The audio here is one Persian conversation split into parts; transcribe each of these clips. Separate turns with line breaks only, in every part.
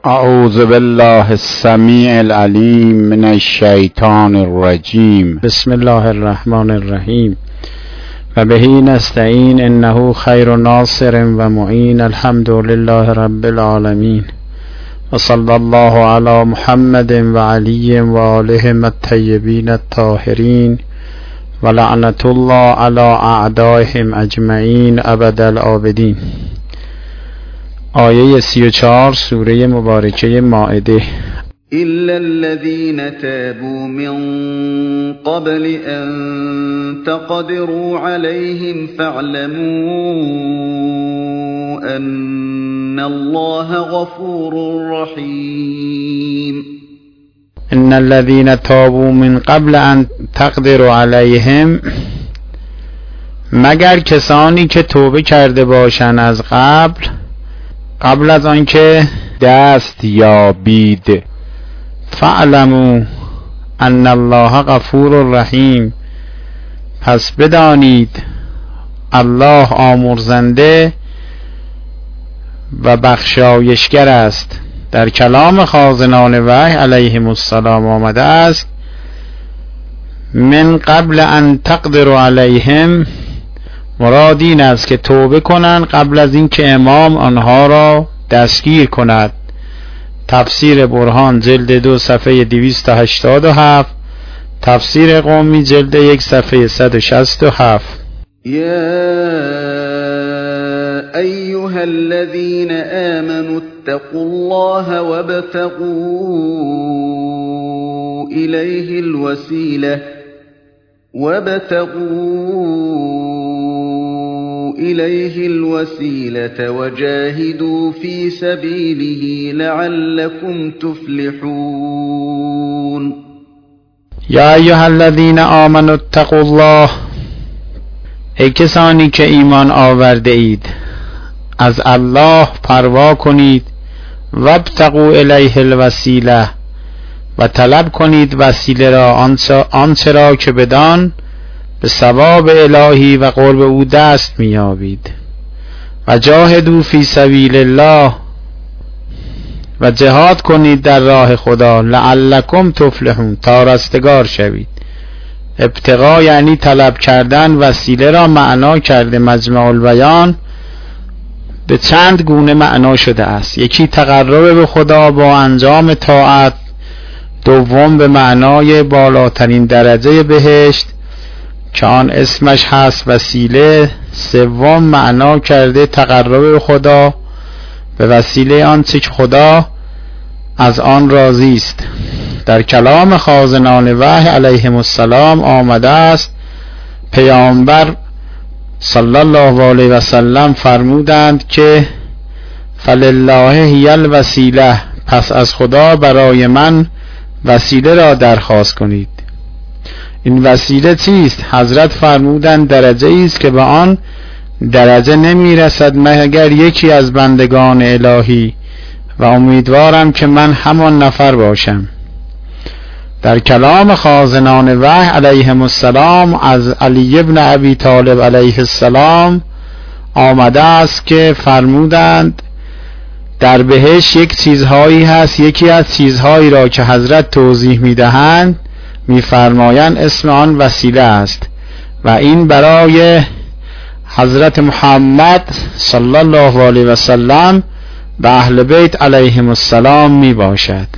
اعوذ بالله السمیع العلیم من الشیطان الرجیم. بسم الله الرحمن الرحیم. و بهی نستعین انه خیر ناصر و معین. الحمد لله رب العالمین و صلی الله علی محمد و علی و آلهم الطیبین الطاهرین و لعنت الله علی اعدائهم اجمعین ابد الآبدین. آیه 34 سوره مبارکه مائده.
إلا الذين تابوا من قبل أن تقدروا عليهم فاعلموا أن الله غفور رحيم.
إن الذين تابوا من قبل أن تقدروا عليهم، مگر کسانی که توبه کرده باشند از قبل از آنکه دست یابید. فاعلموا ان الله غفور رحیم، پس بدانید الله آمرزنده و بخشایشگر است. در کلام خازنان وحی علیهم السلام آمده است من قبل ان تقدروا علیهم، مراد این است که توبه کنند قبل از اینکه امام آنها را دستگیر کند. تفسیر برهان جلد 2 صفحه 287، تفسیر قمی جلد 1 صفحه 167.
یا ایها الذین آمنوا اتقوا الله وابتغوا إليه الوسيلة وجاهدوا في سبيله لعلكم تفلحون.
یا ایها الذین آمنوا اتقوا الله، ای کسانی که ایمان آورده اید از الله پروا کنید. وابتغوا الیه الوسیله، و طلب کنید وسیله را، آنچه را که بدان به ثواب الهی و قرب او دست می‌یابید. و جاهدوا فی سبیل الله، و جهاد کنید در راه خدا. لعلکم تفلحون، تا رستگار شوید. ابتغاء یعنی طلب کردن، وسیله را معنا کرده مجمع البیان به چند گونه معنا شده است. یکی تقرب به خدا با انجام طاعت، دوم به معنای بالاترین درجه بهشت که آن اسمش هست وسیله، سوم معنا کرده تقرب به خدا به وسیله آنچه که خدا از آن راضی است. در کلام خازنان وحی علیهم السلام آمده است پیامبر صلی الله علیه و سلم فرمودند که فلله هی الوسیله، پس از خدا برای من وسیله را درخواست کنید. این وسیله چیست؟ حضرت فرمودند درجه است که به آن درجه نمی رسد مگر یکی از بندگان الهی، و امیدوارم که من همان نفر باشم. در کلام خازنان وحی علیهم السلام از علی ابن ابی طالب علیه السلام آمده است که فرمودند در بهشت یک چیزهایی هست، یکی از چیزهایی را که حضرت توضیح می‌دهند می‌فرمایند اسم آن وسیله است، و این برای حضرت محمد صلی الله علیه و سلم و اهل بیت علیهم السلام می باشد.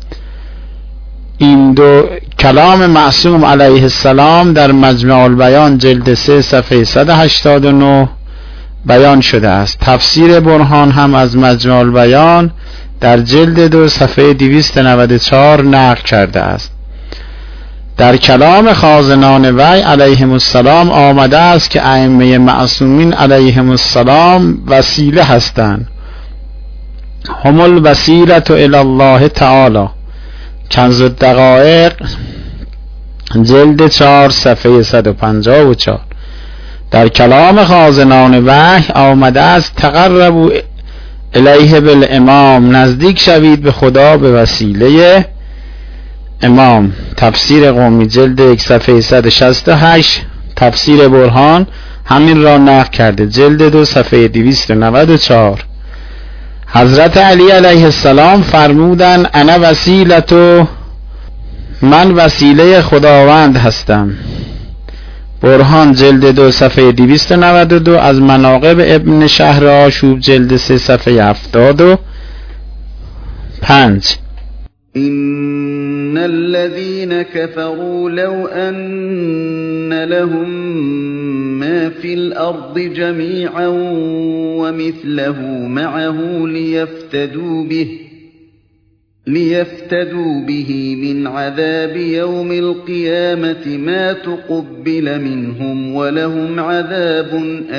این دو کلام معصوم علیه السلام در مجمع البیان جلد 3 صفحه 189 بیان شده است. تفسیر برهان هم از مجمع البیان در جلد 2 صفحه 294 نقل کرده است. در کلام خازنان وحی علیهم السلام آمده است که ائمه معصومین علیهم السلام وسیله هستند. هم الوسیله الی الله تعالی. کنز الدقایق جلد 4 صفحه 154. در کلام خازنان وحی آمده است تقربوا الیه بالامام، نزدیک شوید به خدا به وسیله امام. تفسیر قمی جلد 1 صفحه 168، تفسیر برهان همین را نقل کرده جلد 2 صفحه 294. حضرت علی علیه السلام فرمودن انا وسیلتو، من وسیله خداوند هستم. برهان جلد 2 صفحه 292، از مناقب ابن شهر آشوب جلد 3 صفحه 75.
إن الذين كفروا لو أن لهم ما في الأرض جميعا ومثله معه ليفتدوا به من عذاب يوم القيامة ما تقبل منهم ولهم عذاب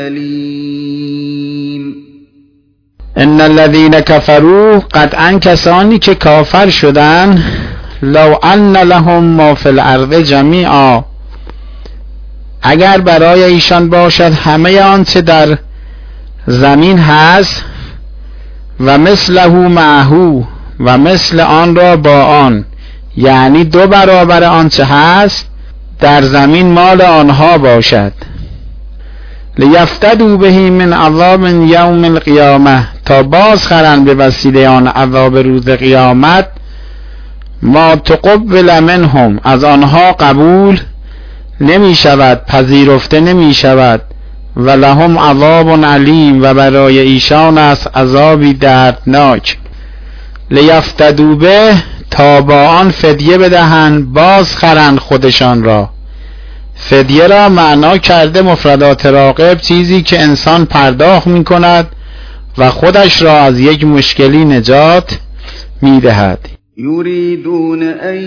أليم.
ان الذين كفروا، قطعا کسانی که کافر شدن، لو ان لهم ما فی الارض جمیعا، اگر برای ایشان باشد همه آنچه در زمین هست، و مثله معه، و مثل آن را با آن، یعنی 2 برابر آنچه هست در زمین مال آنها باشد، لیفتدوا به من عذاب یوم القیامه، تا باز خرند به وسیله آن عذاب روز قیامت، ما تقبل منهم، از آنها قبول نمی شود، پذیرفته نمی شود، و لهم عذاب علیم، و برای ایشان است عذابی دردناک. لیفتدوا به، تا با آن فدیه بدهند، باز خرند خودشان را. فدیه را معنا کرده مفردات راغب، چیزی که انسان پرداخت می کند و خودش را از یک مشکلی نجات می دهد.
يريدون أن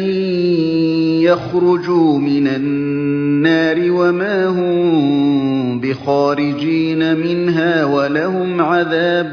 يخرجوا من النار وما هم بخارجين منها ولهم عذاب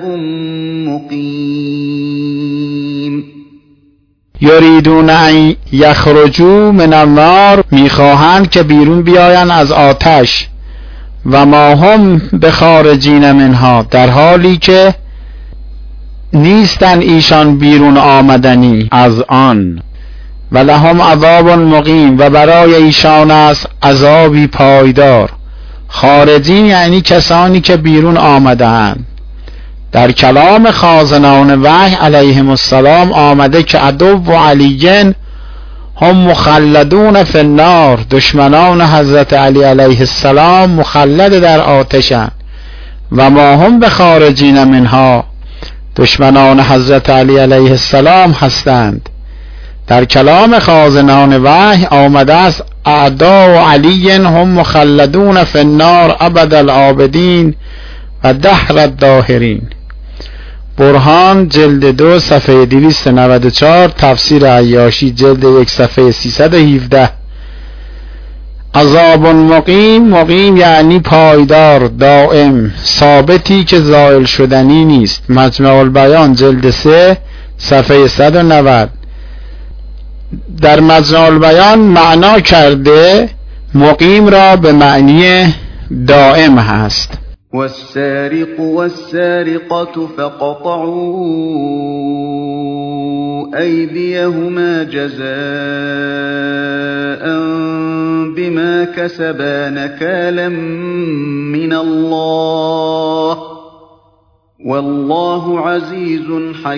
مقيم.
یریدون ان یخرجوا من النار، میخواهند که بیرون بیایند از آتش، و ما هم بخارجین منها، در حالی که نیستن ایشان بیرون آمدنی از آن، و لهم عذاب مقیم، و برای ایشان است عذابی پایدار. خارجین یعنی کسانی که بیرون آمده‌اند. در کلام خازنان وحی علیهم السلام آمده که عدو و علیین هم مخلدون فی النار، دشمنان حضرت علی علیه السلام مخلد در آتشند، و ما هم بخارجین منها، دشمنان حضرت علی علیه السلام هستند. در کلام خازنان وحی آمده است اعداء و علی هم مخلدون فی النار ابد العابدین و دهر الداهرین. برهان جلد 2 صفحه 294، تفسیر عیاشی جلد 1 صفحه 317. عذاب مقیم، مقیم یعنی پایدار، دائم، ثابتی که زائل شدنی نیست. مجمع البیان جلد 3 صفحه 190. در مجمع البیان معنا کرده مقیم را به معنی دائم هست.
والسارق والسارقة فقطعوا أيديهما جزاء بما كسبا نكالا من الله والله عزيز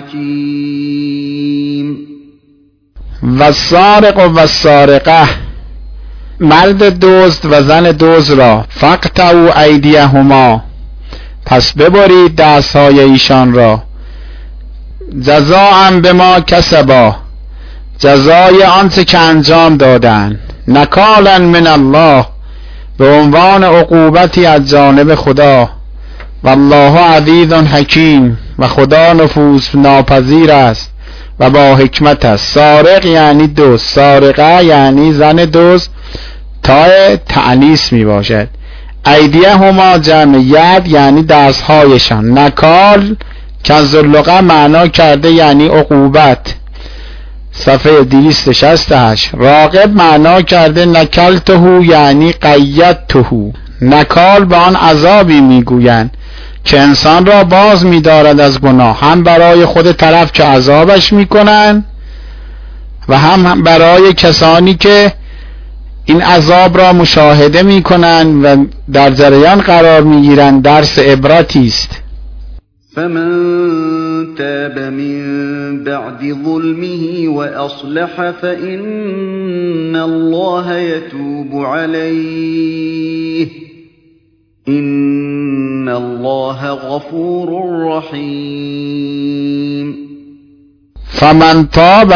حكيم.
والسارق والسارقة، مرد دزد و زن دزد را، فقطعوا ایدیهما، پس ببرید دستهای ایشان را، جزاء بما کسبا، جزای آنچه که انجام دادند، نکالا من الله، به عنوان عقوبتی از جانب خدا، والله عزیز حکیم، و خدا نفوذ ناپذیر است و با حکمت است. سارق یعنی دزد، سارقه یعنی زن دزد، تا تأنیث می باشد. ایدیه هما جمع ید یعنی دستهایشان. نکال که از اللغه معنا کرده یعنی عقوبت، صفحه 268. راغب معنا کرده نکلته یعنی قیدته. نکال به آن عذابی میگویند که انسان را باز می‌دارد از گناه، هم برای خود طرف که عذابش میکنن و هم برای کسانی که این عذاب را مشاهده میکنن و در جریان قرار میگیرن. درس عبرتی است.
فمن تاب من بعد ظلمه وأصلح فإن الله يتوب عليه إن الله غفور رحیم.
فمن تاب،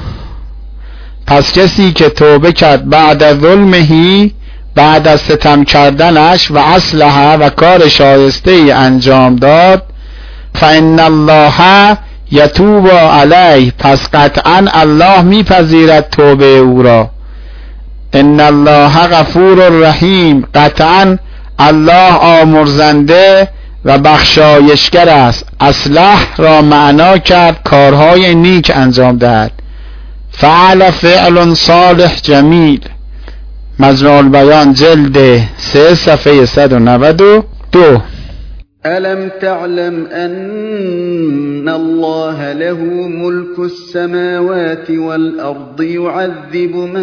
پس کسی که توبه کرد بعد ظلمه، بعد از ستم کردنش، و اصلح، و کار شایسته ای انجام داد، فإن الله یتوب علیه، پس قطعا الله میپذیرد توبه او را. ان الله غفور رحیم، قطعا الله آمرزنده و بخشایشگر است. اصلح را معنا کرد کارهای نیک انجام دهد. فعل فعل صالح جمیل، مجموع البیان جلد 3 صفحه 192.
ألم تعلم أن الله له ملك السماوات والأرض يعذب من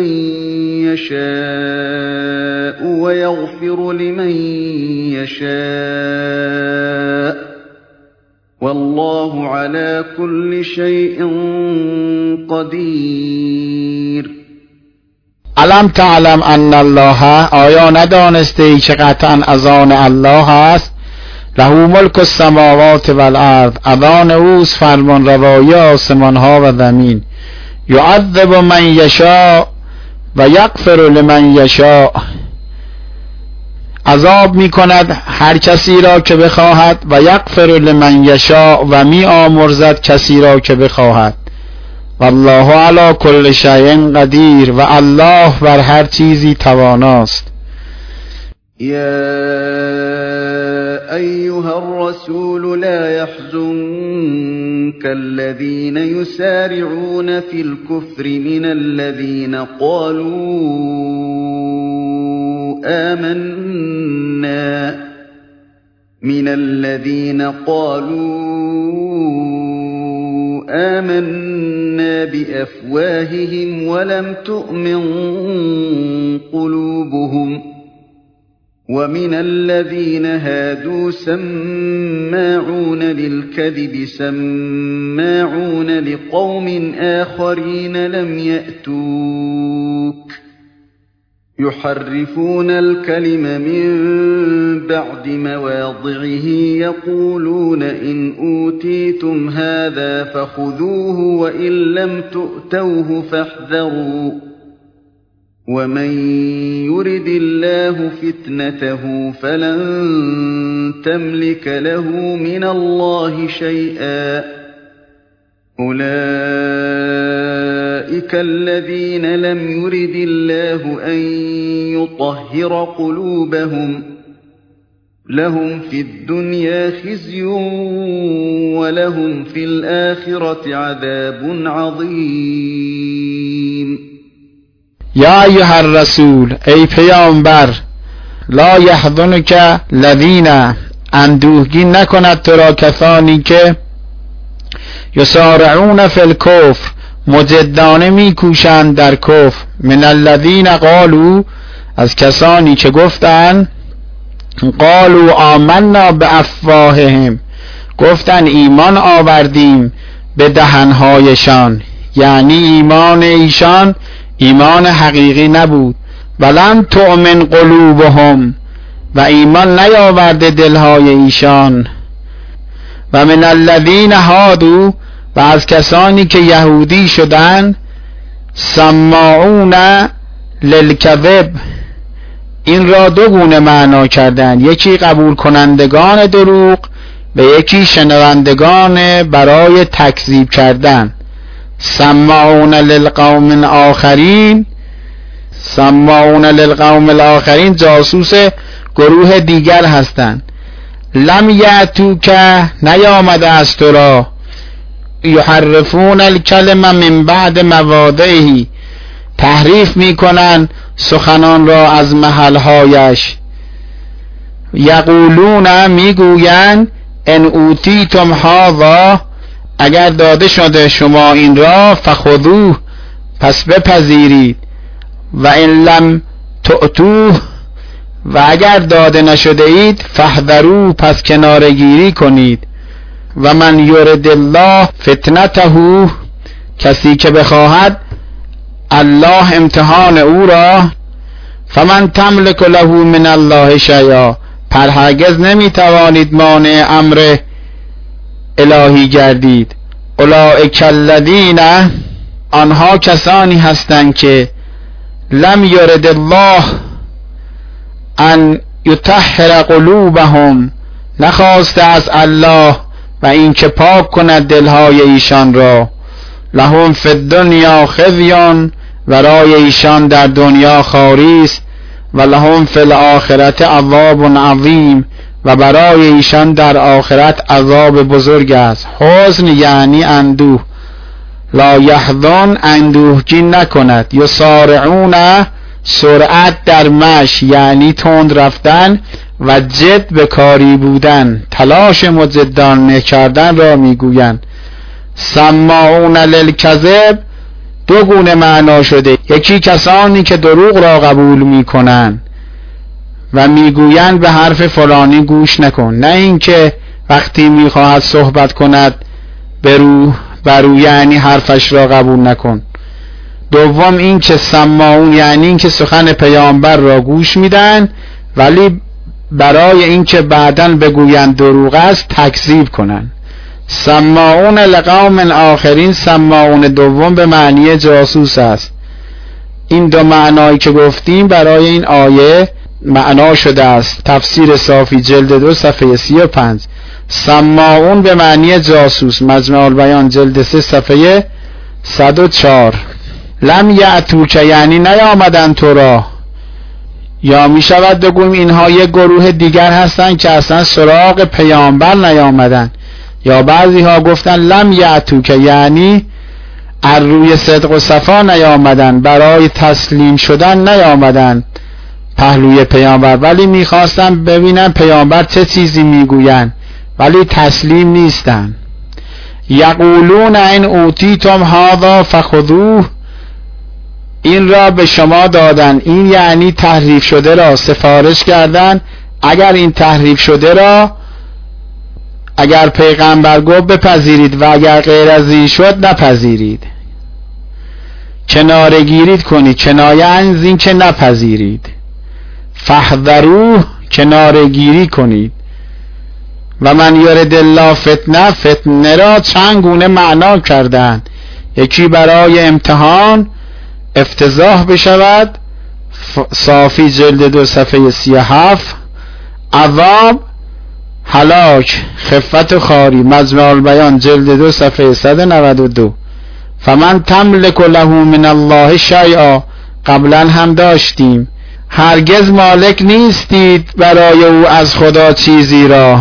يشاء ويغفر لمن يشاء والله على كل شيء قدير.
الم تعلم ان الله، آیا ندانسته ای که قطعا از آن الله است، له ملک السماوات والارض، از آن اوست فرمان روایی آسمان ها و زمین، یعذب من یشاء و یغفر لمن یشاء، عذاب می کند هر کسی را که بخواهد، و یغفر لمن یشاء، و می آمرزد کسی را که بخواهد. والله علی کل شیء قدیر، و الله بر هر چیزی تواناست.
یا أيها الرسول لا يحزنك الذين يسارعون في الكفر من الذين قالوا آمنا بأفواههم ولم تؤمن قلوبهم ومن الذين هادوا سماعون للكذب سماعون لقوم آخرين لم يأتوك يحرفون الكلم من بعد مواضعه يقولون إن أوتيتم هذا فخذوه وإن لم تؤتوه فاحذروا ومن يرد الله فتنته فلن تملك له من الله شيئا أولئك الذين لم يرد الله أن يطهر قلوبهم لهم في الدنيا خزي ولهم في الآخرة عذاب عظيم.
یا ایها الرسول، ای پیامبر، لا یحزنک الذین، اندوهگین نکند تو را کسانی که یسارعون فی الکفر، مجدانه میکوشند در کفر، من الذین قالوا، از کسانی که گفتند، قالوا آمنا بافواههم، گفتند ایمان آوردیم به دهنهایشان، یعنی ایمان ایشان ایمان حقیقی نبود. ولم تؤمن قلوبهم، و ایمان نیاورده دلهای ایشان. و من الذین هادوا، و از کسانی که یهودی شدند، سماعون للکذب، این را دو گونه معنا کردند، یکی قبول کنندگان دروغ و یکی شنوندگان برای تکذیب کردن. سماعون للقوم آخرین، سماعون للقوم الاخرین جاسوس گروه دیگر هستند. لم یأتوک، نیامده است تو را، یحرفون الکلم من بعد مواضعه، تحریف میکنند سخنان را از محلهایش. یقولون، میگویند، ان اوتیتم هذا، اگر داده شده شما این را، فخذوه، پس بپذیرید، و ان لم تؤتوه، و اگر داده نشده اید، فاحذروا، پس کنارگیری کنید. و من یرد الله فتنته، کسی که بخواهد الله امتحان او را، فمن تملک له من الله شیئا، پر هرگز نمیتوانید مانع امر الهی گردید. اولئک الذین، آنها کسانی هستند که لم یرد الله ان یطهر قلوبهم، نخواسته از الله و این که پاک کند دلهای ایشان را. لهم فی الدنیا خزی، برای ایشان در دنیا خواری است. و لهم فی الاخرة عذاب عظیم، و برای ایشان در آخرت عذاب بزرگ است. حزن یعنی اندوه. لا یحزن، اندوهگین نکند. یسارعون، سرعت در مشی یعنی تند رفتن و جد به کاری بودن، تلاش مجدانه کردن را میگویند. سماعون للکذب، دو گونه معنا شده. یکی کسانی که دروغ را قبول میکنند و میگویند به حرف فلانی گوش نکن، نه اینکه وقتی میخواهد صحبت کند برو یعنی حرفش را قبول نکن. دوم این که سماعون یعنی این که سخن پیامبر را گوش میدن ولی برای این که بعداً بگویند دروغ است تکذیب کنند. سماعون لقوم آخرین، سماعون دوم به معنی جاسوس است. این دو معنایی که گفتیم برای این آیه معنا شده است. تفسیر صافی جلد 2 صفحه 35. سماعون به معنی جاسوس، مجمع البیان جلد 3 صفحه 104. لم یأتوک یعنی نیامدن تو را، یا می شود بگویم اینها یک گروه دیگر هستند که اصلا سراغ پیامبر نیامدن، یا بعضی ها گفتن لم یأتوک یعنی از روی صدق و صفا نیامدن، برای تسلیم شدن نیامدن پهلوی پیامبر، ولی میخواستن ببینن پیامبر چه چیزی میگوین ولی تسلیم نیستن. یقولون این اوتیتم هذا فخذوه، این را به شما دادن، این یعنی تحریف شده را سفارش کردن. اگر این تحریف شده را اگر پیغمبر گفت بپذیرید و اگر غیر از این شد نپذیرید، کناره گیرید کنید، کنایه از این که نپذیرید. فاحذروه، کناره گیری کنید. و من یرد الله فتنه، فتنه را چند گونه معنا کردن. یکی برای امتحان افتضاح بشود، صافی جلد 2 صفحه 37. عذاب، هلاک، خفت و خاری، مجمع البیان جلد 2 صفحه 192. فمن تملک له من الله شیئا، قبلا هم داشتیم. هرگز مالک نیستید برای او از خدا چیزی را.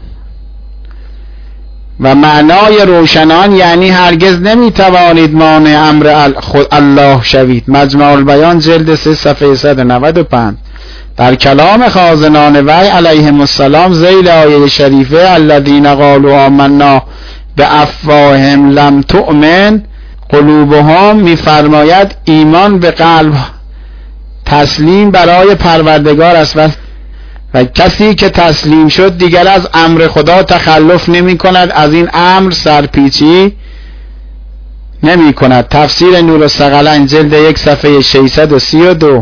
و معنای روشنان یعنی هرگز نمیتوانید مانع امر الله شوید، مجمع البیان جلد 3 صفحه 195. در کلام خازنان وحی علیهم السلام ذیل آیه شریفه الذین قالوا آمنا بافواههم لم تؤمن قلوبهم میفرماید ایمان به قلب تسلیم برای پروردگار است و کسی که تسلیم شد دیگر از امر خدا تخلف نمی کند، از این امر سرپیچی نمی کند. تفسیر نور الثقلین جلد 1 صفحه 632.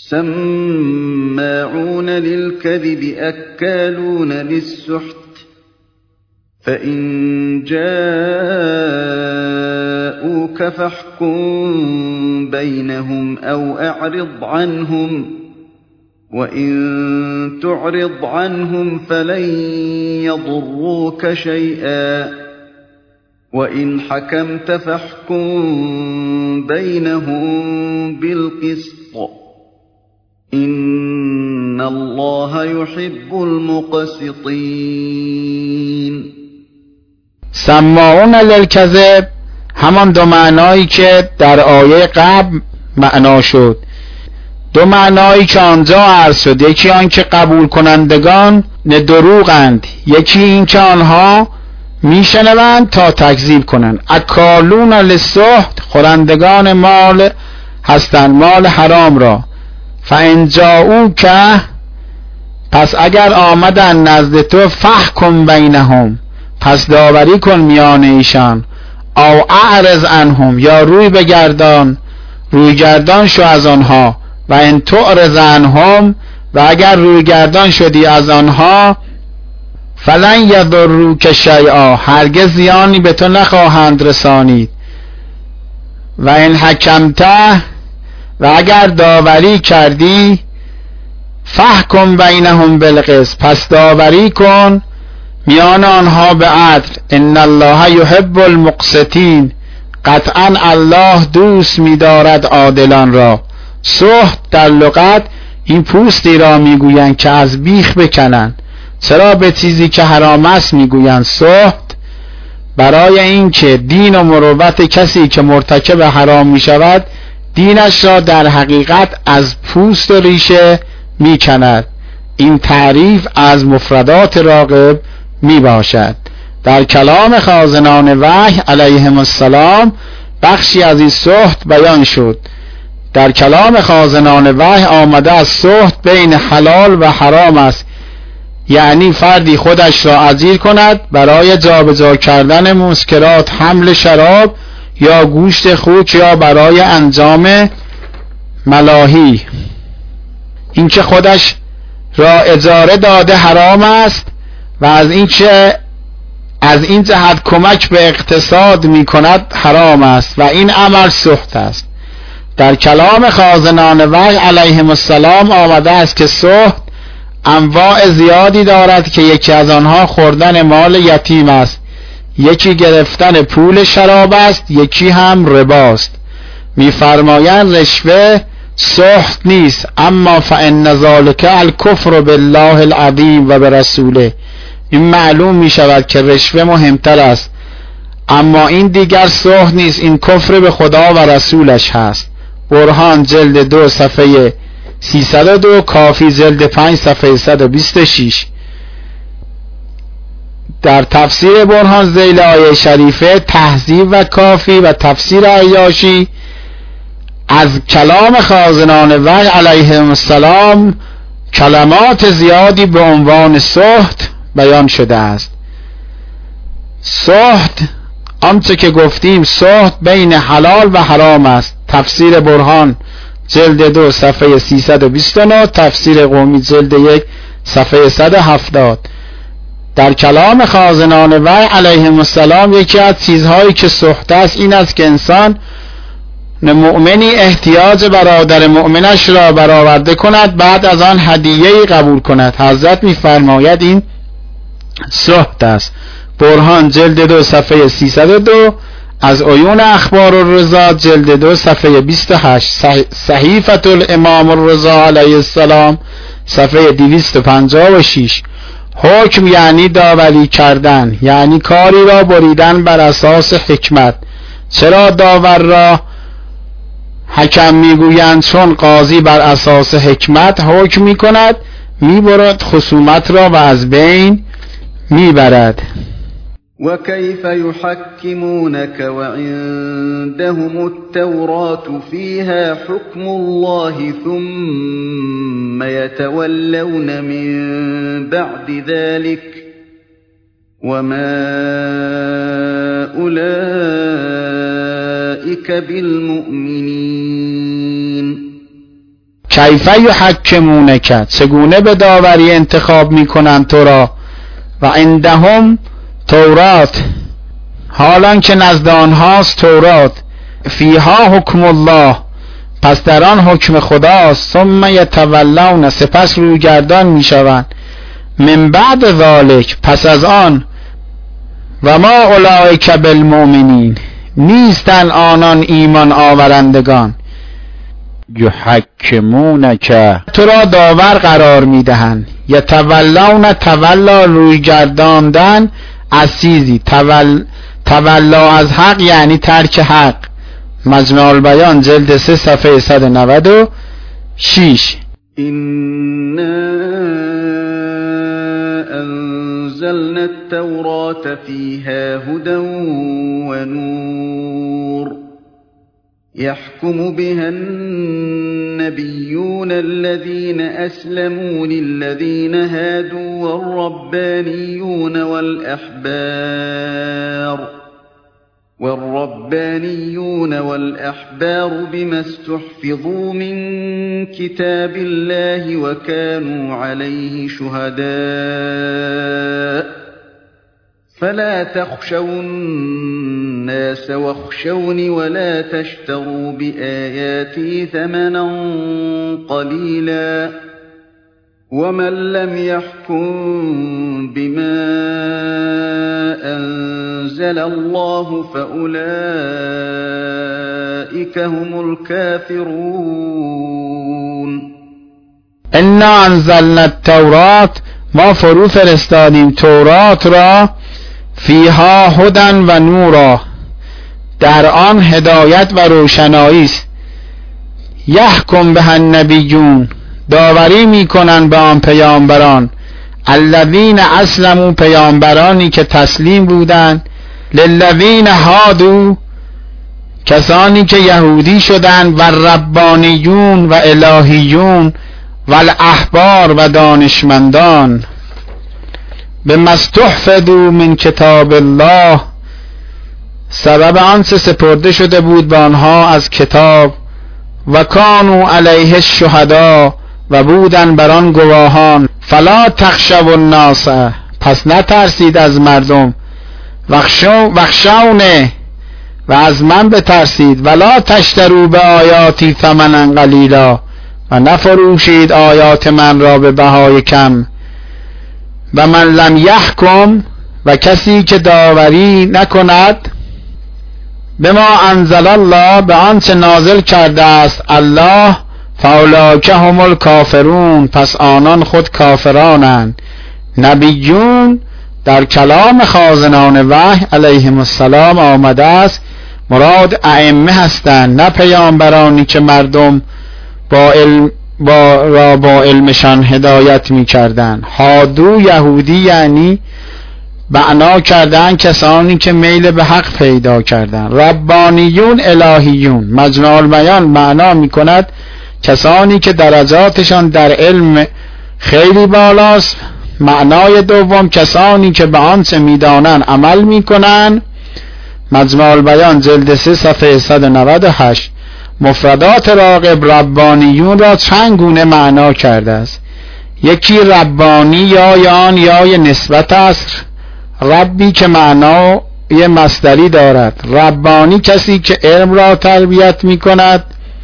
سماعون للكذب اکالون للسحت فإن جاءوك فاحكم بينهم أو أعرض عنهم وإن تعرض عنهم فلن يضروك شيئا وإن حكمت فاحكم بينهم بالقسط إن الله يحب المقسطين.
سماعون للکذب همان دو معنایی که در آیه قبل معنا شد، دو معنایی که آنجا عرض شد. یکی آن که قبول کنندگان دروغند، یکی این که آنها میشنوند تا تکذیب کنند. اکالون للسحت، خورندگان مال هستند، مال حرام را. فإن جاءوک، پس اگر آمدن نزد تو، فحکم بینهم، پس داوری کن میان ایشان، او اعرض عنهم، یا روی گردان شو از آنها، و ان تعرض عنهم، و اگر روی گردان شدی از آنها، فلن یضروک شیئا، هرگز زیانی به تو نخواهند رسانید، و ان حکمت، و اگر داوری کردی، فحکم بینهم بالقسط، پس داوری کن میان آنها به عدل، ان الله یحب المقسطین، قطعا الله دوست می‌دارد عادلان را. سحت در لغت این پوستی را میگویند که از بیخ بکنند. چرا به چیزی که حرام است میگویند سحت؟ برای اینکه دین و مروت کسی که مرتکب حرام میشود دینش را در حقیقت از پوست و ریشه میکند. این تعریف از مفردات راغب میباشد. در کلام خازنان وحی علیهم السلام بخشی از این سحت بیان شد. در کلام خازنان وحی آمده از سحت بین حلال و حرام است، یعنی فردی خودش را اجیر کند برای جابجا کردن مسکرات، حمل شراب یا گوشت خوک، یا برای انجام ملاهی. این که خودش را اجاره داده حرام است و از این جهت کمک به اقتصاد می کند حرام است و این عمل سحت است. در کلام خازنان وحی علیهم السلام آمده است که سحت انواع زیادی دارد که یکی از آنها خوردن مال یتیم است، یکی گرفتن پول شراب است، یکی هم رباست. می‌فرمایند رشوه سحت نیست، اما فإن ذلک الکفر بالله العظیم و برسوله. این معلوم می شود که رشوه مهمتر است، اما این دیگر سحت نیست، این کفر به خدا و رسولش هست. برهان جلد 2 صفحه 302، کافی جلد 5 صفحه 126. در تفسیر برهان ذیل آیه شریفه، تهذیب و کافی و تفسیر عیاشی از کلام خازنان وحی علیهم السلام کلمات زیادی به عنوان سحت بیان شده است. سحت آنچه که گفتیم سحت بین حلال و حرام است. تفسیر برهان جلد 2 صفحه 329، تفسیر قومی جلد 1 صفحه 170. در کلام خازنان وحی علیهم السلام یکی از چیزهایی که سحت است این است که انسان مؤمنی احتیاج برادر مؤمنش را برآورده کند، بعد از آن هدیه‌ای قبول کند. حضرت می‌فرماید این سحت است. برهان جلد 2 صفحه 302، از عیون اخبار الرضا جلد 2 صفحه 28، صحیفة الامام الرضا علیه السلام صفحه 256. حکم یعنی داوری کردن، یعنی کاری را بریدن بر اساس حکمت. چرا داور را حکم میگویند؟ چون قاضی بر اساس حکمت حکم میکند، میبرد خصومت را و از بین میبرد.
وكيف يحكمونك وعندهم التوراة فيها حكم الله ثم يتولون من بعد ذلك وما أولئك بالمؤمنين.
کیف یحکمونک، چگونه به داوری انتخاب میکنند تو را، و عندهم تورات، حالان که نزد آنهاست تورات، فیها حکم الله، پس در آن حکم خداست، ثم یتولون، سپس رویگردان میشوند، من بعد ذالک، پس از آن، و ما اولئک بالمؤمنین، نیستن آنان ایمان آورندگان. یحکمونک، تو را داور قرار میدهند. یتولون، تولا رویگرداندن از چیزی، تولا از حق یعنی ترک حق. مجمع البیان جلد 3 صفحه 196.
إنا أنزلنا التوراة فيها هدى ونور يحكم بها النبيون الذين أسلموا للذين هادوا والربانيون والأحبار بما استحفظوا من كتاب الله وكانوا عليه شهداء فلا تخشوا الناس واخشوني ولا تشتروا بآياتي ثمنا قليلا ومن لم يحكم بما أنزل الله فأولئك هم الكافرون.
انا انزلنا التوراة، ما فرو فرستادیم تورات را، فیها هدن و نورا، در آن هدایت و روشنایی است. یحکم به النبیون، داوری میکنن به آن پیامبران، الذین اسلموا، پیامبرانی که تسلیم بودند، للذین هادوا، کسانی که یهودی شدند، و ربانیون و الهیون و الاحبار و دانشمندان، بما استحفظوا من کتاب الله، سبب آنچه سپرده شده بود به آنها از کتاب، و کانوا علیه الشهدا، و بودن بر آن گواهان، فلا تخشوا الناس، پس نترسید از مردم، واخشونی، و از من بترسید، ولا تشتروا به آیاتی ثمنا قلیلا، و نفروشید آیات من را به بهای کم. و من لم یحکم، و کسی که داوری نکند، به ما انزل الله، به آنچه نازل کرده است الله، فاولئک هم الکافرون، پس آنان خود کافرانند. نبیون در کلام خازنان وحی علیهم السلام آمده است، مراد ائمه هستند، نه پیامبرانی که مردم با علمشان هدایت می کردن. هادو یهودی یعنی معنا کردن کسانی که میل به حق پیدا کردن. ربانیون الهیون، مجموع البیان معنا می کند کسانی که درجاتشان در علم خیلی بالاست. معنای دوم کسانی که به آنچه می دانن عمل می کنن. مجموع البیان جلد 3 صفحه 198. مفردات راغب ربانیون را چند گونه معنا کرده است. یکی ربانی یا آن یا نسبت است، ربی که معنای مصدری دارد. ربانی کسی که علم را تربیت می کند.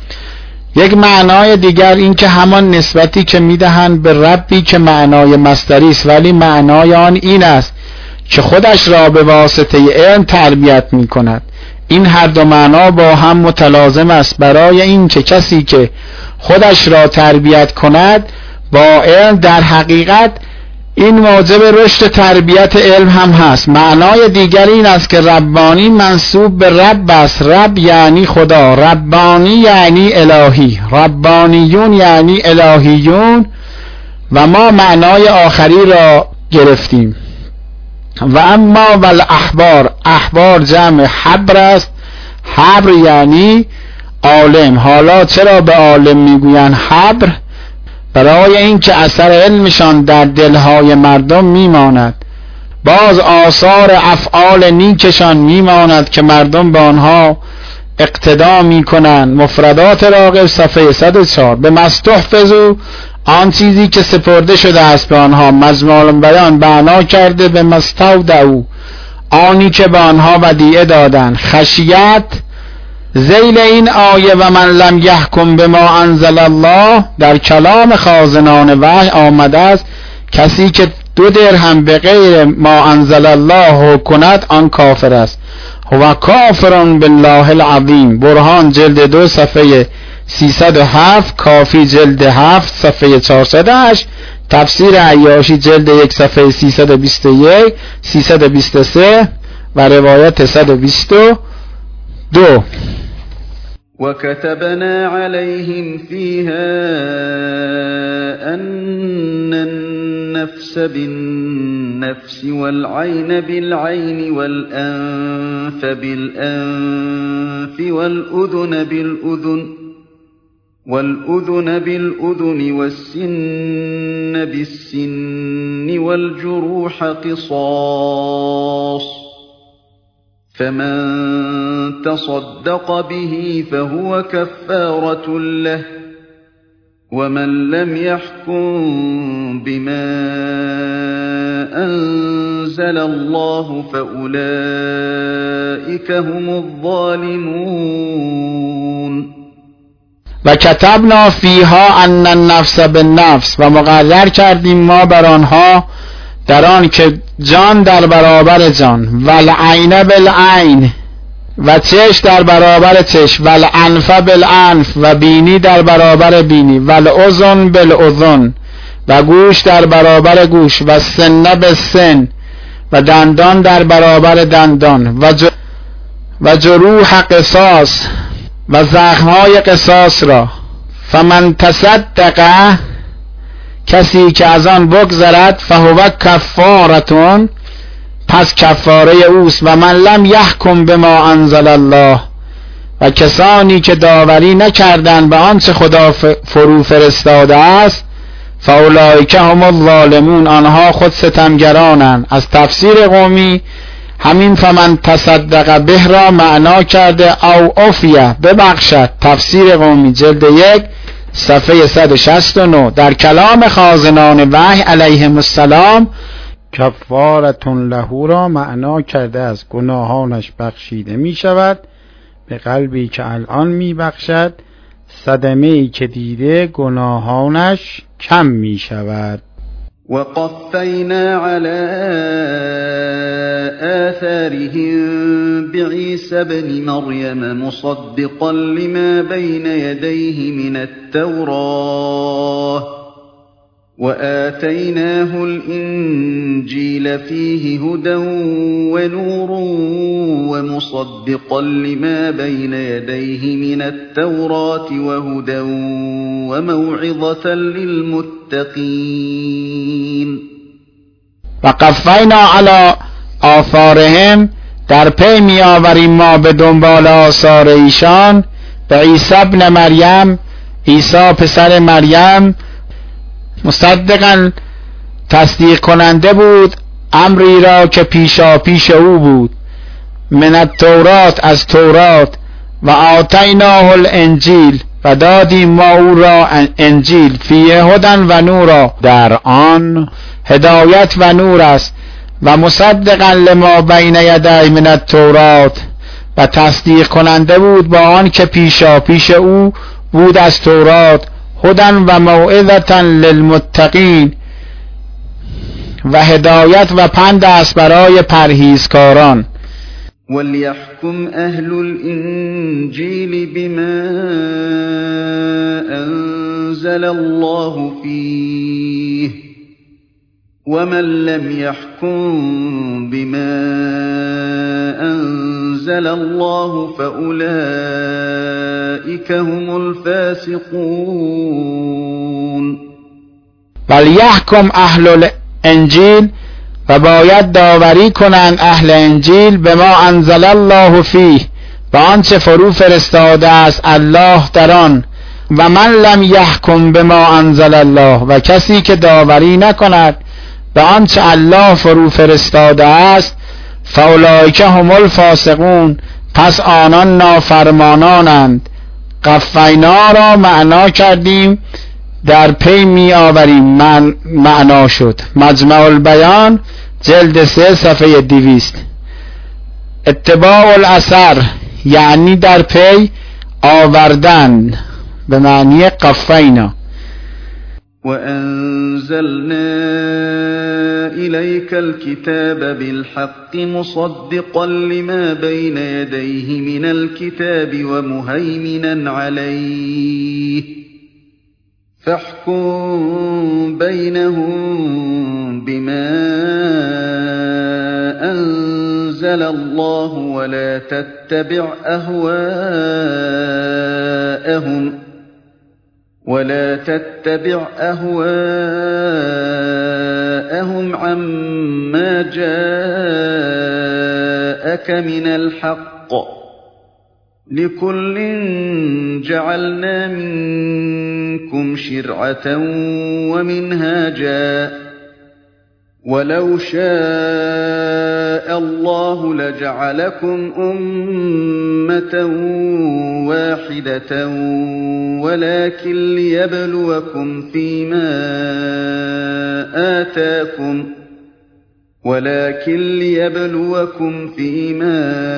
یک معنای دیگر این که همان نسبتی که می دهند به ربی که معنای مصدری است، ولی معنای آن این است که خودش را به واسطه علم تربیت می کند. این هر دو معنا با هم متلازم است، برای این که کسی که خودش را تربیت کند با علم، در حقیقت این موجب رشد تربیت علم هم هست. معنای دیگر این است که ربانی منسوب به رب است. رب یعنی خدا، ربانی یعنی الهی، ربانیون یعنی الهیون، و ما معنای آخری را گرفتیم. و اما والاحبار، احبار جمع حبر است. حبر یعنی عالم. حالا چرا به عالم میگویند حبر؟ برای اینکه اثر علمشان در دلهای مردم میماند، باز آثار افعال نیکشان میماند که مردم به آنها اقتدا میکنند. مفردات راغب صفحه 104. به مستحفظو، آن چیزی که سپرده شده است به آنها. مجموع بیان معنا کرده به مستودعو، آنی که به آنها ودیعه دادند. خشیت ذیل این آیه و من لم یحکم بما انزل الله در کلام خازنان وحی آمده است کسی که 2 درهم به غیر ما انزل الله کند آن کافر است. هو کافرون بالله العظیم. برهان جلد 2 صفحه 307، کافی جلد 7 صفحه 408، تفسیر عیاشی جلد 1 صفحه 321 323 و روایت 122.
وكتبنا عليهم فيها أن النفس بالنفس بالنفس والعين بالعين والأنف بالأنف والأذن بالأذن والسن بالسن والجروح قصاص، فمن تصدق به فهو كفارة له، ومن لم يحكم بما أنزل الله فأولئك هم الظالمون.
و کتبنا فیها ان النفس بالنفس، و مقرر کردیم ما بر آنها در آن که جان در برابر جان، و العین بالعین، و چشم در برابر چشم، و الانف بالانف، و بینی در برابر بینی، و الاذن بالاذن، و گوش در برابر گوش، و سن بالسن، و دندان در برابر دندان، و جروح قصاص، و زخمهای قصاص را. فمن تصدق، کسی که از آن بگذرد، فهو کفارتون، پس کفاره اوست. و من لم یحکم بما انزل الله، و کسانی که داوری نکردند به آنچه خدا فرو فرستاده است، فاولئک هم الظالمون، آنها خود ستمگرانند. از تفسیر قومی همین فمن تصدق به را معنا کرده او عفیه، ببخشد. تفسیر قومی جلد 1 صفحه 169. در کلام خازنان وحی علیهم السلام کفارتون له را معنا کرده از گناهانش بخشیده می شود به قلبی که الان می بخشد، صدمه‌ای که دیده گناهانش کم می شود.
وقفینا علی آثارهم بعیسی ابن مریم مصدقا لما بین یدیه من التوراة وآتیناه الإنجیل فیه هدى ونور ومصدقا لما بین یدیه من التوراة وهدى وموعظة للمتقین.
وقفینا علی آثارهم، در پی می آوریم ما به دنبال آثار ایشان، به عیسی ابن مریم، عیسی پسر مریم، مصدقاً تصدیق کننده بود امری را که پیشا پیش او بود، من التورات، از تورات، و آتیناه الانجیل، و دادیم ما او را انجیل، فیه هدی و نورا، در آن هدایت و نور است، و مصدقا لما بین یدی من التورات، و تصدیق کننده بود با آن که پیشا پیش او بود از تورات، هدی و موعظة للمتقین، و هدایت و پند است برای پرهیزکاران.
وليحكم أهل الإنجيل بما أنزل الله فيه ومن لم يحكم بما أنزل الله فأولئك هم الفاسقون.
وليحكم أهل الانجیل، و باید داوری کنند اهل انجیل به ما انزل الله فیه، به آنچه فرو فرستاده است الله در آن، و من لم یحکم به ما انزل الله، و کسی که داوری نکند به آنچه الله فرو فرستاده است، فاولئک هم الفاسقون، پس آنان نافرمانانند. قفینا را معنا کردیم در پی می آوریم معنا شد. مجمع البیان جلد 3 صفحه 200. اتباع الاثر یعنی در پی آوردن به معنی قفینا.
وأنزلنا إليك الكتاب بالحق مصدقا لما بين يديه من الكتاب ومهيمنا عليه فاحكم بينهم بما أنزل الله ولا تتبع أهواءهم عما ما جاءك من الحق لكل جعلنا منكم شرعة ومنهاجا ولو شاء الله لجعلكم أمة واحدة ولكن ليبلوكم فيما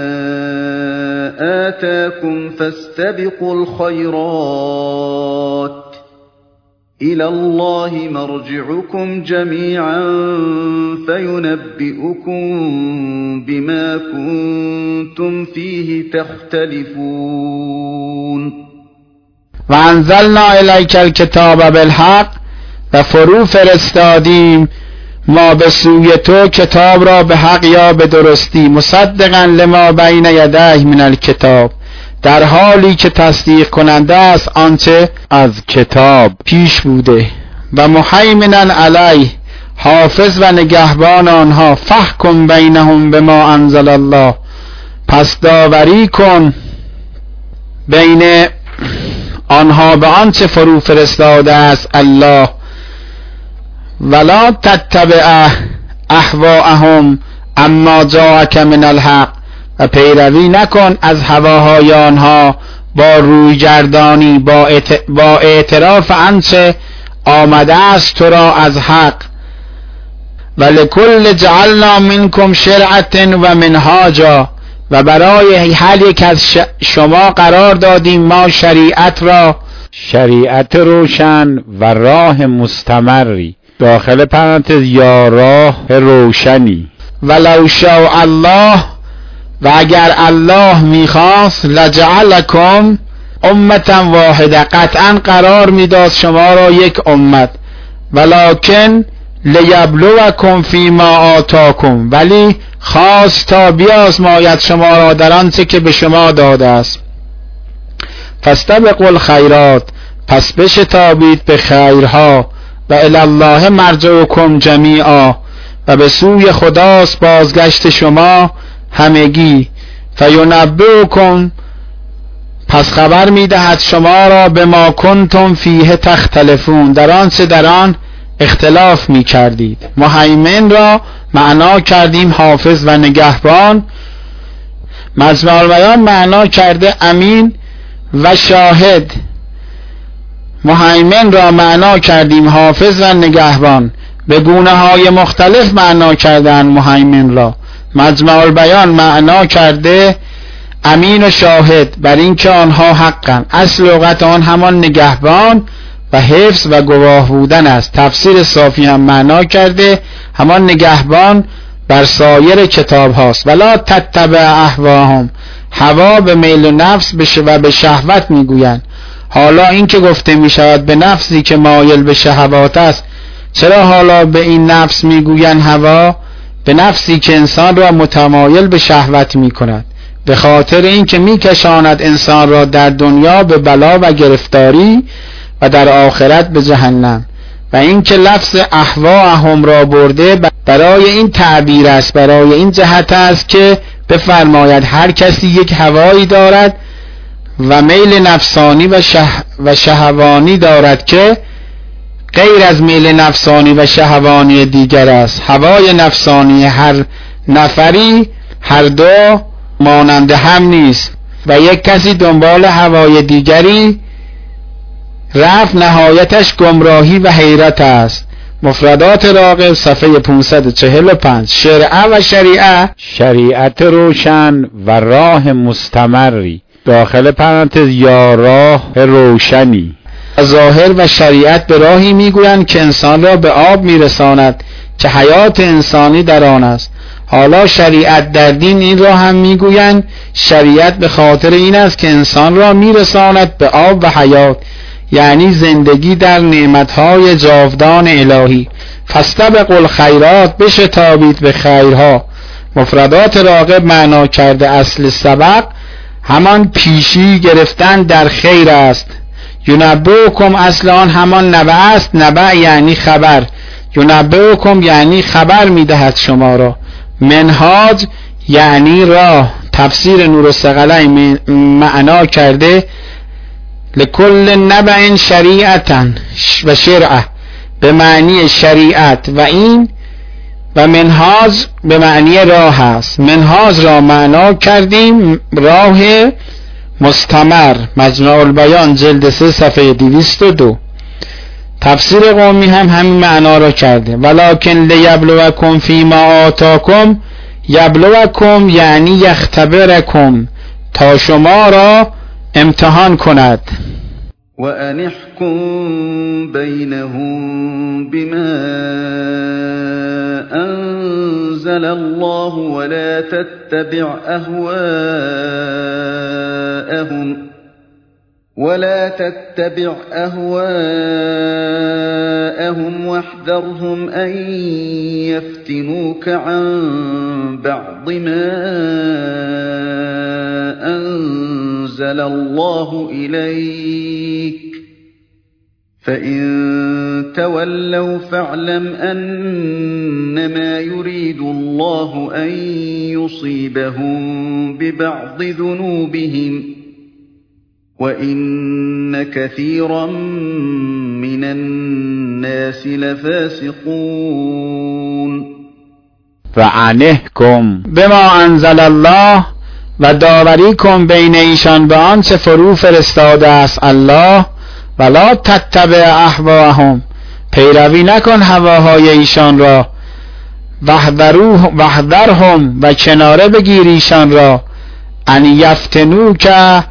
آتاكم فاستبقوا الخيرات إلى الله مرجعكم جميعا فينبئكم بما كنتم فيه تختلفون
و انزلنا الیک الکتاب بالحق و فرو فرستادیم ما به سوی تو کتاب را به حق یا به درستی مصدقا لما بین یدیه من الکتاب در حالی که تصدیق کننده است آنچه از کتاب پیش بوده و مهیمنا علیه حافظ و نگهبان آنها فحکم بینهم بما انزل الله پس داوری کن بین آنها به آنچه فرو فرستاده است الله ولا تتبع اهواءهم اما جاءک من الحق و پیروی نکن از هواهای آنها با روی گردانی با اعتراف آنچه آمده است تو را از حق ولکل جعلنا منکم شرعة و منهاجا و برای هر یک از شما قرار دادیم ما شریعت روشن و راه مستمری داخل پرانتز یا راه روشنی ولو شاء الله و اگر الله میخواست لجعلکم امتا واحده قطعا قرار میداد شما را یک امت ولکن لیبلوکم فیما آتاکم ولی خواست تا بیازماید شما را در آنچه که به شما داده است فاستبقوا الخیرات پس بشتابید به خیرها و الی الله مرجعکم جمیعا و به سوی خداست بازگشت شما همگی فینبئکم پس خبر میدهد شما را به ما کنتم فیه تختلفون در آنچه در آن اختلاف می کردید. مهیمن را معنا کردیم حافظ و نگهبان، مجمع البیان معنا کرده امین و شاهد. مهیمن را معنا کردیم حافظ و نگهبان، به گونه های مختلف معنا کردن مهیمن را. مجمع البیان معنا کرده امین و شاهد بر اینکه آنها حقن. اصل لغت آن همان نگهبان و حفظ و گواه بودن است. تفسیر صافی هم معنا کرده همان نگهبان بر سایر کتاب هاست. ولا تتبع اهواهم، هوا به میل و نفس و به شهوت میگویند. حالا این که گفته می شود به نفسی که مایل به شهوات است، چرا حالا به این نفس میگویند هوا؟ به نفسی که انسان را متمایل به شهوت می کند، به خاطر این که می کشاند انسان را در دنیا به بلا و گرفتاری و در آخرت به جهنم. و این که لفظ اهواهم را برده برای این تعبیر است، برای این جهت است که بفرماید هر کسی یک هوایی دارد و میل نفسانی و شهوانی دارد که غیر از میل نفسانی و شهوانی دیگر است. هوای نفسانی هر نفری هر دو مانند هم نیست و یک کسی دنبال هوای دیگری رفت نهایتش گمراهی و حیرت است. مفردات راغب صفحه 545. شرعه و شریعه، شریعت روشن و راه مستمری داخل پرانتز یا راه روشنی. ظاهر و شریعت به راهی میگویند که انسان را به آب میرساند که حیات انسانی در آن است. حالا شریعت در دین این را هم میگویند شریعت به خاطر این است که انسان را میرساند به آب و حیات، یعنی زندگی در نعمتهای جاودان الهی. فاستبقوا الخیرات، بشتابید به خیرها. مفردات راغب معنا کرده اصل سبق همان پیشی گرفتن در خیر است. ینبئکم اصل آن همان نبع است. نبع یعنی خبر. ینبئکم یعنی خبر میدهد شما را. منهاج یعنی راه. تفسیر نور الثقلین معنا کرده لکل نبع شریعتا و شرعه، به معنی شریعت و این، و منهاج به معنی راه است. منهاج را معنا کردیم راه مستمر. مجموع البیان جلد 3 صفحه 202. تفسیر قومی هم همین معنا را کرده. ولکن لیبلوکم فیما آتاکم، یبلوکم یعنی یختبرکم، تا شما را امتحان کند.
وأن احكم بينهم بما أنزل الله ولا تتبع أهواءهم واحذرهم أن يفتنوك عن بعض ما أنزل الله إليك فإن تولوا فاعلم أنما يريد الله أن يصيبهم ببعض ذنوبهم وَإِنَّ كَثِيرًا مِنَ النَّاسِ لَفَاسِقُونَ.
وَأَنِحْكُمْ بِمَا أَنزَلَ اللَّهُ، و داوری کن بین ایشان به آنچه فرو فرستاده است الله. ولا تتبع اهواهم، پیروی نکن هواهای ایشان را. واحذرهم، و کناره بگیر ایشان را. ان یفتنوک،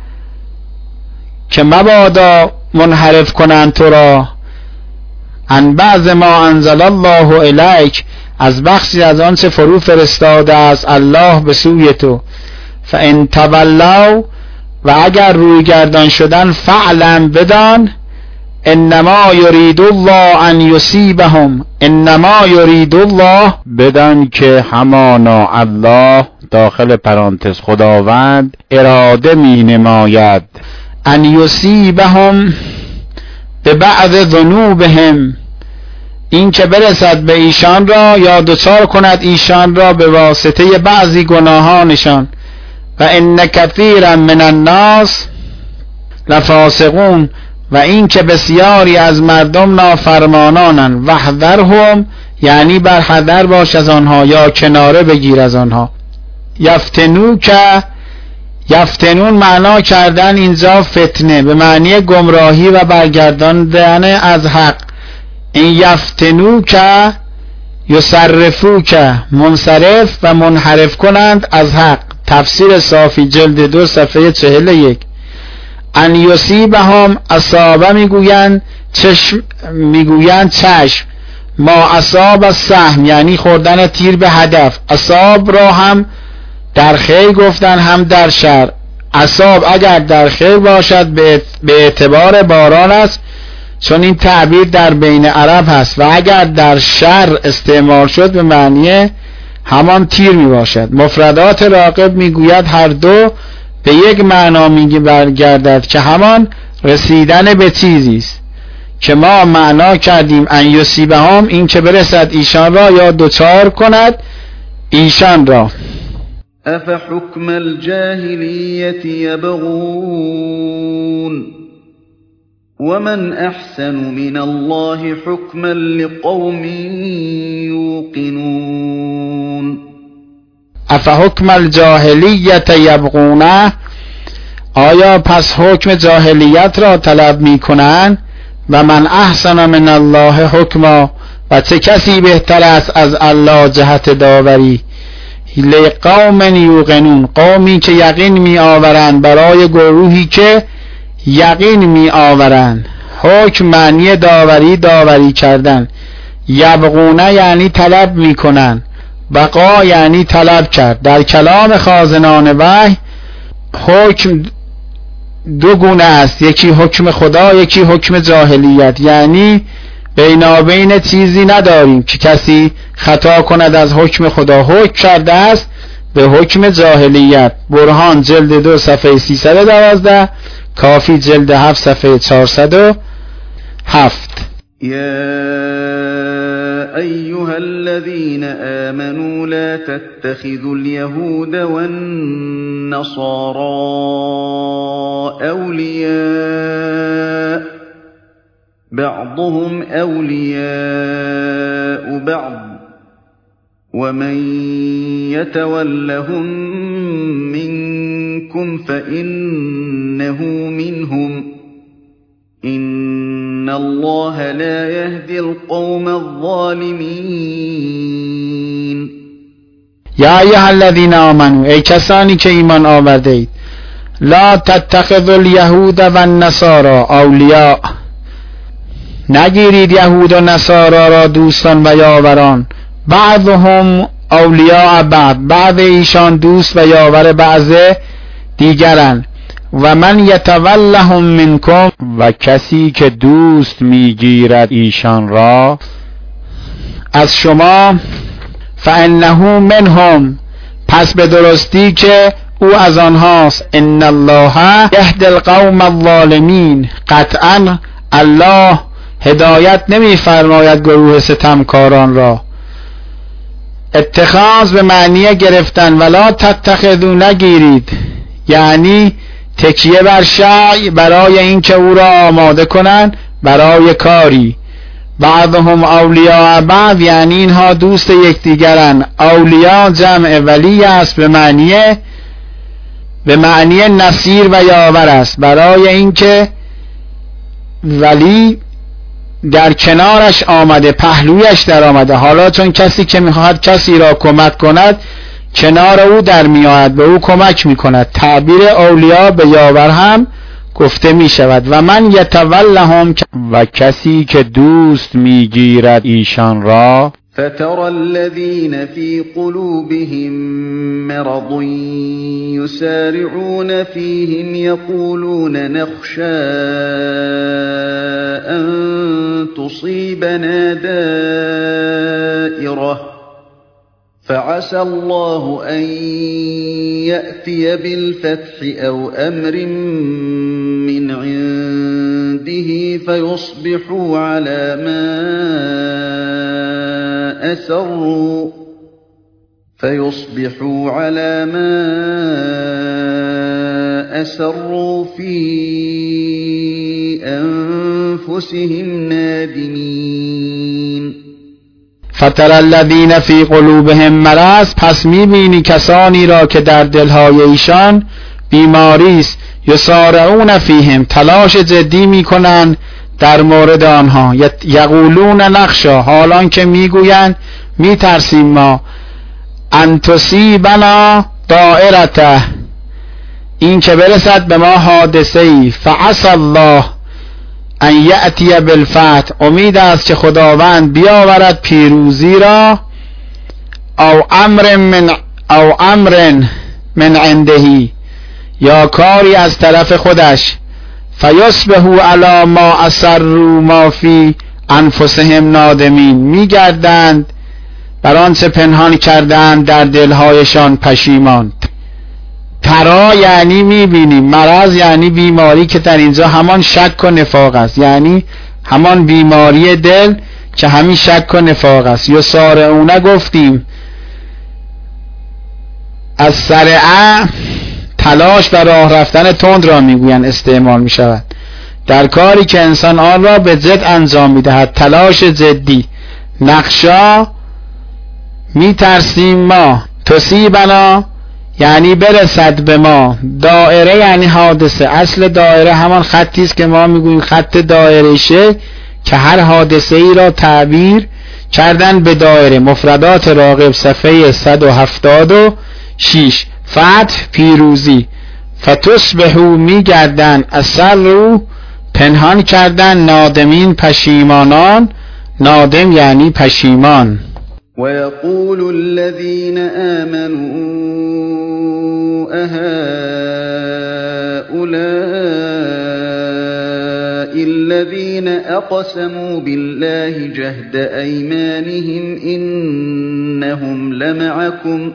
که مبادا منحرف کنند تو را. ان بعض ما انزل الله الیک، از بخشی از آنچه فرو فرستاده است الله به سوی تو. فان تولوا، و اگر روی گردان شدن فعلم بدان انما یرید الله ان یصیبهم، انما یرید الله بدان که همانا الله داخل پرانتز خداوند اراده می نماید ان یصیبهم به بعض ذنوبهم، این که برسد به ایشان را یا دچار کند ایشان را به واسطه بعضی گناهانشان. و ان کثیرا من الناس لفاسقون، و این که بسیاری از مردم نافرمانانند. واحذرهم یعنی بر حذر باش از آنها یا کناره بگیر از آنها. یفتنوک، یفتنون معنا کردن اینجا فتنه به معنی گمراهی و برگرداندن از حق. این یفتنوک یصرفوک، منصرف و منحرف کنند از حق. تفسیر صافی جلد 2 صفحه 41. ان یصیبهم، اصابه میگویند چشم، ما اصاب السهم یعنی خوردن تیر به هدف. اصاب را هم در خیر گفتن هم در شر. اصاب اگر در خیر باشد به اعتبار باران است، چون این تعبیر در بین عرب هست، و اگر در شر استعمال شد به معنی همان تیر می باشد. مفردات راغب میگوید هر دو به یک معنا میگی برگردد که همان رسیدن به چیزی است که ما معنا کردیم ان یصیبهم، این که برسد ایشان را یا دچار کند ایشان را.
افحکم الجاهلیت یبغون ومن احسن من الله حکما لقوم یوقنون.
افحکم الجاهلیت یبغونه، آیا پس حکم جاهلیت را طلب می کنند؟ و من احسن من الله حکما، و چه کسی بهتر است از الله جهت داوری. لقوم یوقنون، قومی که یقین می آورند، برای گروهی که یقین می آورند. حکم معنی داوری کردن. یبغونه یعنی طلب می کنند. بقا یعنی طلب کرد. در کلام خازنان وحی حکم دو گونه است، یکی حکم خدا، یکی حکم جاهلیت. یعنی بینابین چیزی نداریم که کسی خطا کند از حکم خدا. حکم کرده است به حکم جاهلیت. برهان جلد 2 صفحه 312، کافی جلد 7 صفحه 407.
أيها الذين آمنوا لا تتخذوا اليهود والنصارى أولياء بعضهم أولياء بعض ومن يتولهم منكم فإنه منهم إن الله لا يهدي القوم الظالمين.
یا ایها الذین آمنوا، ای کسانی که ایمان آورده اید، لا تتخذوا الیهود و النصارى اولیاء، نگیرید یهود و نصارا را دوستان و یاوران، بعضهم اولیاء بعض ایشان دوست و یاور بعض دیگرند، و من یتولهم منکم، و کسی که دوست میگیرد ایشان را از شما، فانه منهم، پس به درستی که او از آنهاست، ان الله یهدی القوم الظالمین، قطعا الله هدایت نمی‌فرماید گروه ستمکاران را. اتخاذ به معنی گرفتن، ولا تتخذوا، نگیرید، یعنی تکیه بر شیء برای اینکه او را آماده کنند برای کاری. بعضهم اولیاء بعض، یعنی اینها دوست یکدیگرند. اولیاء جمع ولی است به معنی نصیر و یاور است، برای اینکه ولی در کنارش آمده، پهلویش در آمده. حالا چون کسی که میخواهد کسی را کمک کند کنار او در میآید، به او کمک میکند. تعبیر اولیاء به یاور هم گفته میشود. و من یتولهم، و کسی که دوست میگیرد ایشان را،
فترى الذين في قلوبهم مرض يسارعون فيهم يقولون نخشى أن تصيبنا دائرة فعسى الله أن يأتي بالفتح أو أمر من عنده فيصبحوا على ما أسروا في أنفسهم نادمين.
فتر الذین فی قلوبهم مرض، پس میبینی کسانی را که در دلهای ایشان بیماری است، یسارعون فیهم، تلاش جدی میکنند در مورد آنها، یقولون نخشا، حالان که میگویند میترسیم ما، ان تصیبنا دائرته، این که برسد به ما حادثه ای، فعسى الله ان یأتی بالفتح، امید است که خداوند بیاورد پیروزی را، او امر من عنده، یا کاری از طرف خودش، فیصبحوا علی ما اسروا ما فی انفسهم نادمین، میگردند بر آنچه پنهان کردند در دلهایشان پشیمان. ترا یعنی میبینی، مرض یعنی بیماری که در اینجا همان شک و نفاق است، یعنی همان بیماری دل که همین شک و نفاق است. یسارعونه گفتیم از سرعه تلاش و راه رفتن تند را میگویند استعمال میشود در کاری که انسان آن را به جد انجام میدهد، تلاش جدی. نخشا میترسیم ما، تصیبنا یعنی برسد به ما، دائره یعنی حادثه. اصل دائره همان خطی است که ما میگوییم خط دائره شه، که هر حادثه ای را تعبیر کردن به دائره. مفردات راغب صفحه 176. فتح پیروزی. فتصبحوا میگردن، اثر رو پنهان کردن، نادمین پشیمانان، نادم یعنی پشیمان.
ويقول الذين آمنوا أهؤلاء الذين أقسموا بالله جهد أيمانهم إنهم لمعكم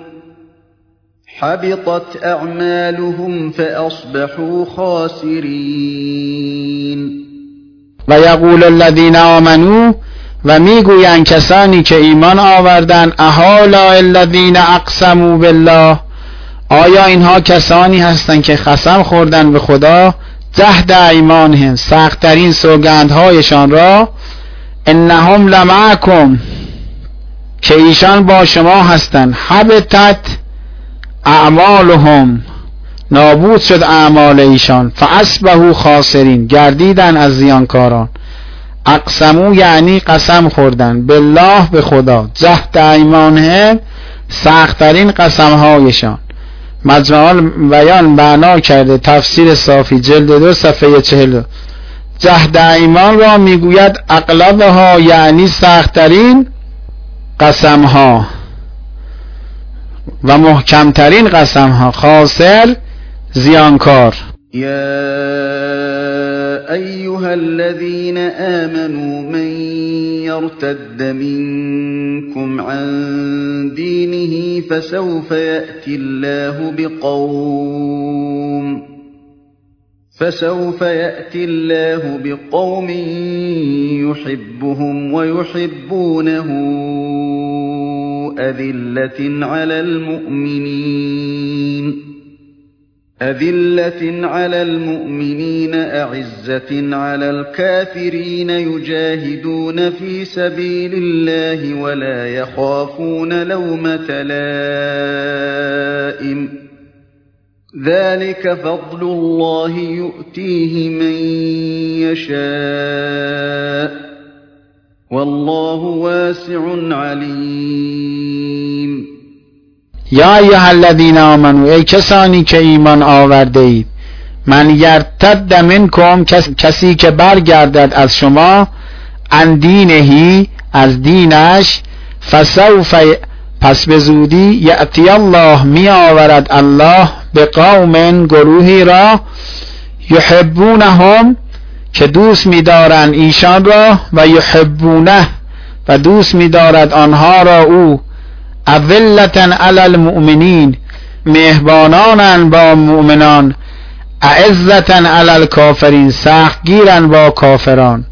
حبطت أعمالهم فأصبحوا خاسرين.
ويقول الذين آمنوا، و میگویند کسانی که ایمان آوردن اهؤلاء الذین اقسموا بالله، آیا اینها کسانی هستند که قسم خوردن به خدا، جهد ایمانهم، سخت‌ترین سوگندهایشان را، انهم لمعکم، که ایشان با شما هستند، حبطت اعمالهم، نابود شد اعمال ایشان، فاصبحوا خاسرین، گردیدن از زیانکاران. اقسمو یعنی قسم خوردن، بالله به خدا، جهد ایمانهم، سخت‌ترین قسمهایشان. مجمع البیان معنا کرده، تفسیر صافی جلد 2 صفحه 40. جهد ایمان را میگوید اغلبها یعنی سخت‌ترین قسمها و محکمترین قسمها، خاسر زیانکار.
یا ایها الذین آمنوا من یرتد منکم عن دینه فسوف یأتی الله بقوم يحبهم ويحبونه أذلة على المؤمنين أعزة على الكافرين يجاهدون في سبيل الله ولا يخافون لومة لائم ذلك فضل الله يؤتيه من يشاء والله واسع علیم.
یا ایها الذین آمنوا، ای کسانی که ایمان آورده اید، من یرتد منکم، کسی که برگردد از شما، عن دینه، از دینش، فسوف، پس به زودی، یأتی الله، می آورد الله، به قوم، گروهی را، یحبونهم، که دوست می دارند ایشان را، و یحبونه، و دوست می دارد آنها را او، اذلة علی المؤمنین، مهربانانند با مؤمنان، اعزة علی الکافرین، سختگیرند با کافران،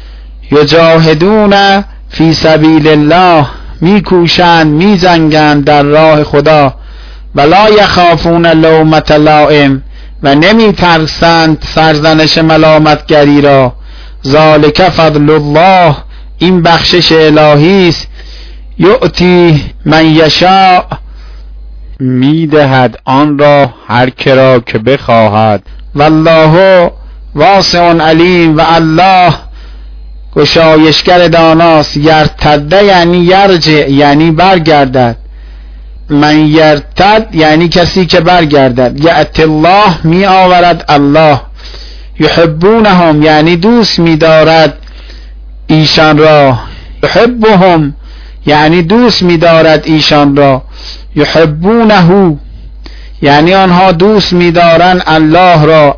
یجاهدون فی سبیل الله، میکوشند میجنگند در راه خدا، ولا یخافون لومة لائم، و نمیترسند سرزنش ملامتگری را، ذالک فضل الله، این بخشش الهی است، یؤتی من یشاء، میدهد آن را هر که را که بخواهد، والله واسع علیم، و الله گشایشگر داناست. یرتد یعنی یرجع، یعنی برگردد. من یرتد یعنی کسی که برگردد. یأتی الله، می آورد الله. یحبونهم یعنی دوست می دارد ایشان را. یحبهم یعنی دوست می دارد ایشان را. یحبونه یعنی آنها دوست می دارند الله را.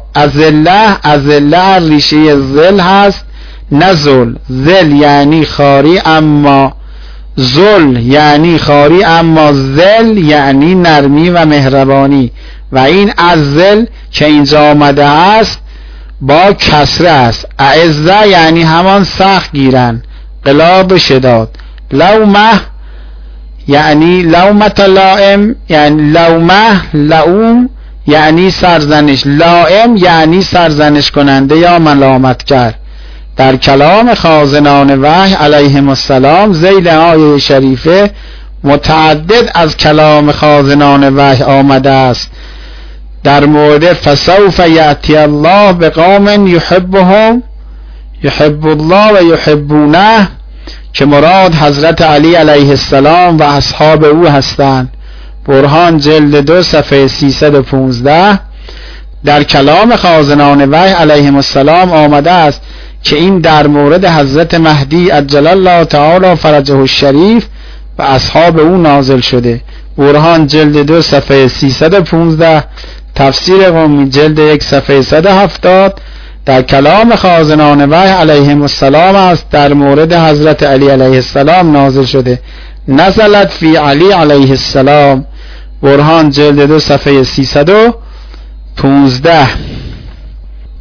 ازله ریشه ذل هست، نزل. ذل یعنی خاری، اما ذل یعنی خاری، اما ذل یعنی نرمی و مهربانی. و این ازل که اینجا آمده است با کسره است. اعزه یعنی همان سخت گیرن، قلاب شداد. لومه یعنی لومت لائم، یعنی لومه لوم یعنی سرزنش، لائم یعنی سرزنش کننده یا ملامتگر. در کلام خازنان وحی علیهم السلام ذیل آیه شریفه متعدد از کلام خازنان وحی آمده است. در مورد فسوف یأتی الله بقوم یحبهم، یحب الله و یحبونه، که مراد حضرت علی علیه السلام و اصحاب او هستند. برهان جلد 2 صفحه 315. در کلام خازنان وحی علیهم السلام آمده است که این در مورد حضرت مهدی عجل الله تعالی فرجه الشریف و اصحاب او نازل شده. برهان جلد 2 صفحه 315. تفسیر قمی جلد 1 صفحه 170. در کلام خازنان وحی علیهم السلام است در مورد حضرت علی علیه السلام نازل شده. نزلت فی علی علیه السلام. برهان جلد 2 صفحه 315.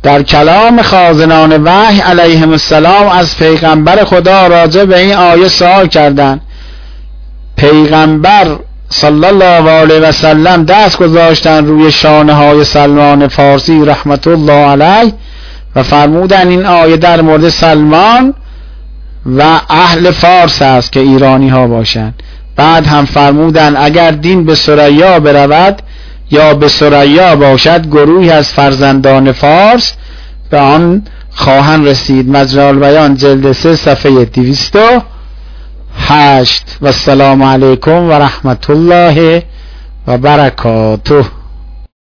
در کلام خازنان وحی علیهم السلام از پیغمبر خدا راجع به این آیه سوال کردند. پیغمبر صلی الله علیه و سلم دست گذاشتن روی شانه های سلمان فارسی رحمت الله علیه و فرمودن این آیه در مورد سلمان و اهل فارس است که ایرانی ها باشند. بعد هم فرمودن اگر دین به ثریا برود یا به ثریا باشد گروهی از فرزندان فارس به آن خواهند رسید. مجمع البیان جلد 3 صفحه 208. و السلام علیکم و رحمت الله و برکاته.